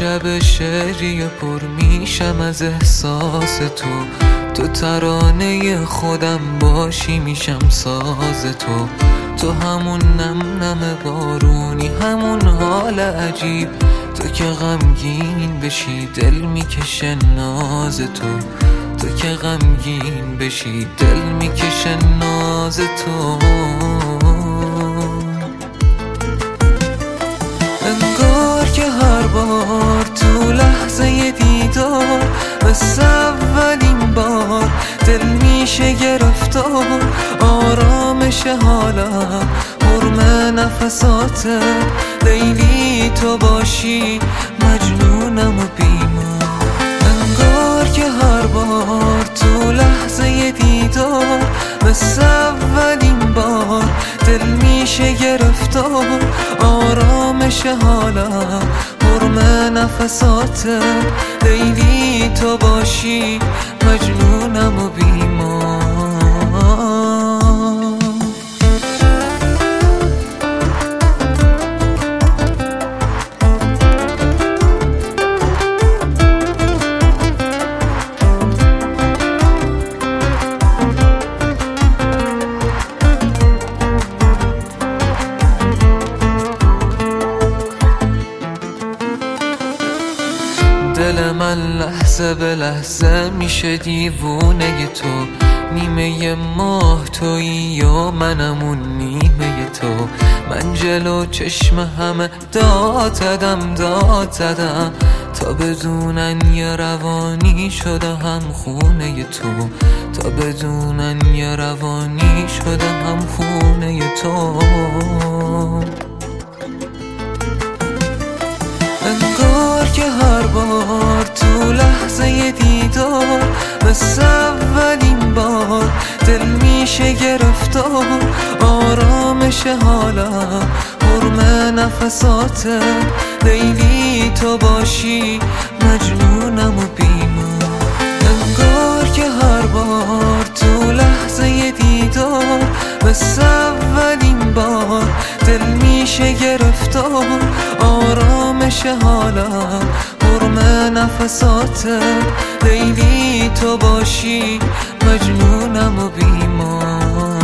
شب شعری پر میشم از احساس تو ترانه خودم باشی میشم ساز تو همون نم نم بارونی، همون حال عجیب، تو که غمگین بشی دل میکشه ناز تو که غمگین بشی دل میکشه ناز تو. انگار که هر بار تو لحظه دیدار مثل اولین بار دل میشه گرفتار، آرامش حالم حرم نفسات لیلی تو باشی مجنونم و بیمار. انگار که هر بار تو لحظه دیدار مثل اولین بار دل میشه گرفتار، آرامش حالم حرم نفسات لیلی تو باشی مجنونم و بیمار. دل من لحظه به لحظه میشه دیوونه تو، نیمه ماه تویی و منم اون نیمه تو. من جلو چشم همه داد زدم تا بدونن یه روانی شده هم خونه تو، تا بدونن یه روانی شده هم خونه تو. انگار که هر بار تو لحظه دیدار مثل اولین بار دل میشه گرفتار، آرامش حالم حرم نفسات لیلی تو باشی مجنونم و بیمار. انگار که هر بار تو لحظه دیدار مثل اولین بار دل میشه گرفتار، آرامش حالم حرم نفسات لیلی تو باشی مجنونم و بیمار.